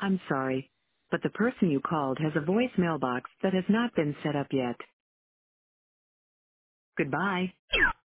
I'm sorry, but the person you called has a voice mailbox that has not been set up yet. Goodbye.